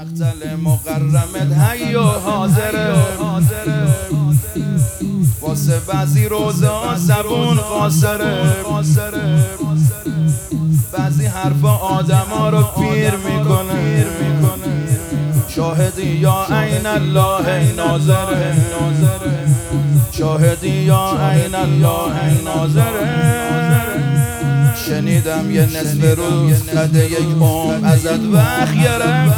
مقتل مقرمت حی و حاضره واسه بعضی روزه ها زبون قاصره بعضی حرفا آدم ها رو پیر میکنه شاهدی یا عین الله ناظره شاهدی یا عین الله ناظره شنیدم یه نصف روز قد یک عمر ازت وقت گرفت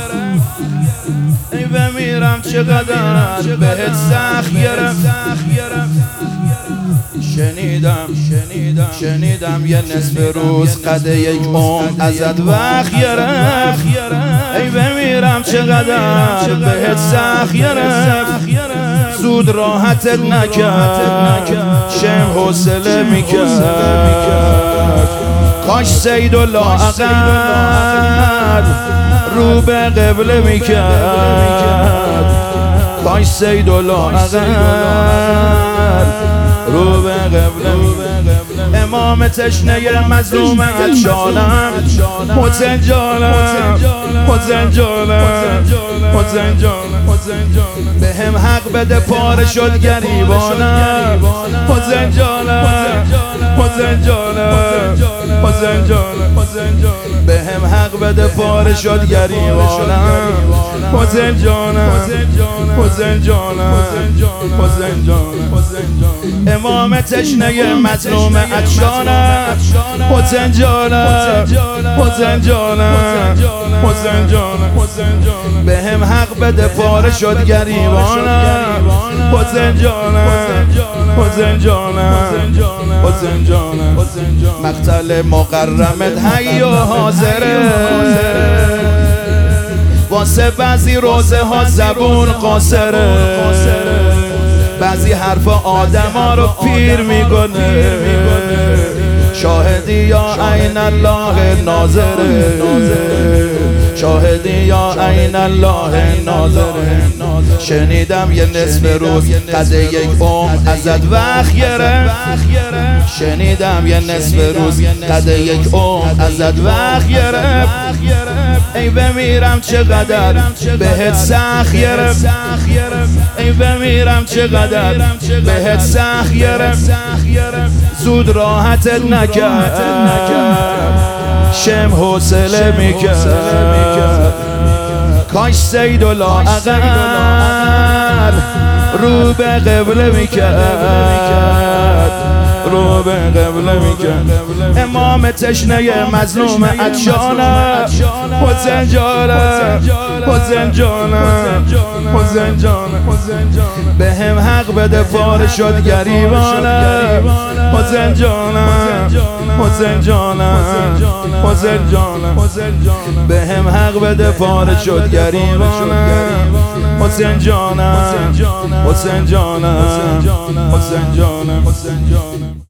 ای بمیرم چقدر بهت سخت گرفت شنیدم یه نصف روز قد یک عمر ازت وقت گرفت ای بمیرم چقدر بهت سخت گرفت زود راحتت نکرد شم حوصله میکرد کاش سید و لااقل رو به قبله میکرد کاش سید و لااقل رو به قبله میکرد امام تشنه مظلوم عطشانم حسین جانم به هم حق بده پاره شد گریبانم حسین جانم به هم حق بده پاره شد گریبانم حسین جانم امام تشنه مظلوم عطشانم حسین جانم به هم حق بده پاره شد گریبانم حسین جانم مقتل مقرمت حی و حاضره واسه بعضی روزه ها زبون قاصره بعضی حرف آدم ها رو پیر میکنه شاهدی یا عین الله ناظره شاهدی یا عین الله ناظره شنیدم یه نصف روز قد یک عمر ازت وقت گرفت شنیدم یه نصف روز قد یک عمر ازت وقت گرفت ای بمیرم چقدر بهت سخت گرفت ای بمیرم چقدر بهت سخت گرفت زود راحتت نکرد شم حوصله میکرد کاش سید و لااقل رو به قبله میکرد امام تشنه مظلوم عطشانم حسین جانم به هم حق بده پاره شد گریبانم حسین جانم به هم حق بده پاره شد گریبانم حسین جانم